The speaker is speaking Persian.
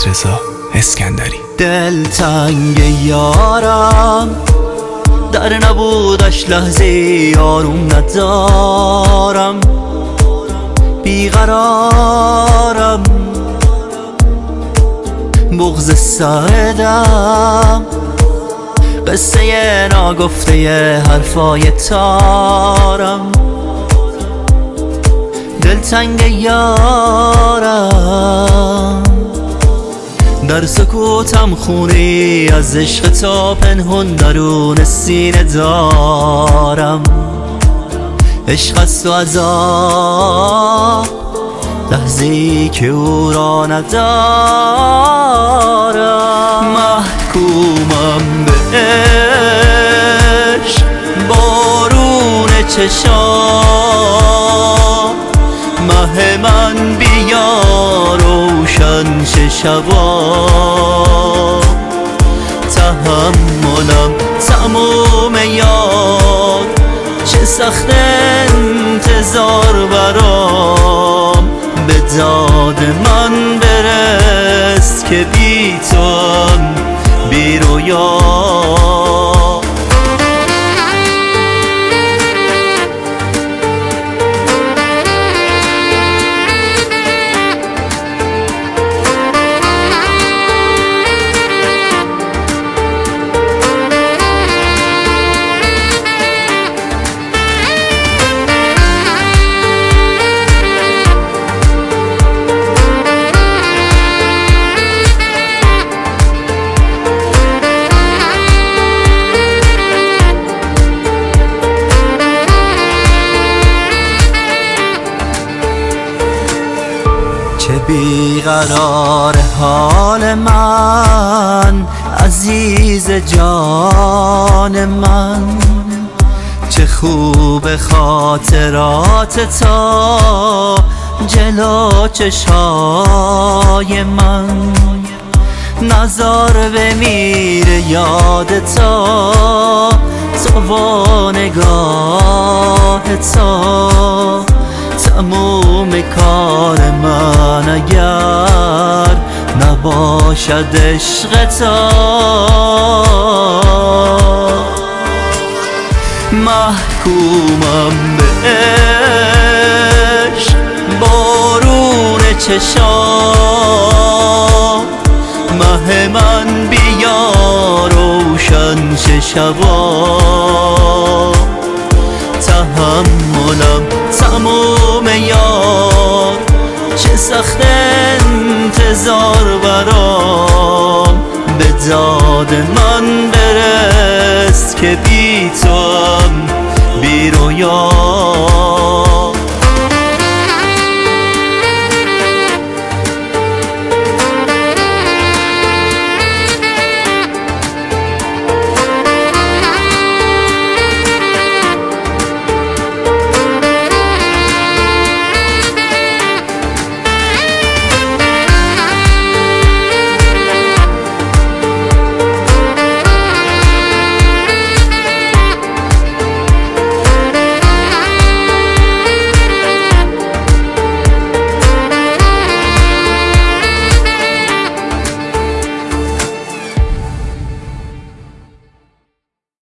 رضا اسکندری. دلتنگ یارم، در نبودش لحظه آروم ندارم، بیقرارم، بغض سردم، قصه ناگفته حرفای تارم. دلتنگ یارم، در سکوتم خونی از عشق تو پنهون درون سینه دارم. عشق است و عذاب لحظه‌ای که او را ندارم. محکومم به عشق، بارون چشام، ماه من بیا روشن شه شبا. تحملم تموم یاد، چه سخت انتظار برام. به داد من برس که بی توام بی رویا. چه بیقرار حال من، عزیز جان من، چه خوب خاطرات تا جلو چشای من. نظر بمیر یاد تا و نگاه تا. تموم کار من اگر نباشد عشق تا. محکومم به عشق، بارون چشام، ماه من بیا روشن شه شبا. تحملم تموم یاد، چه سخت انتظار برام. به داد من برس که بی توام بی رویا.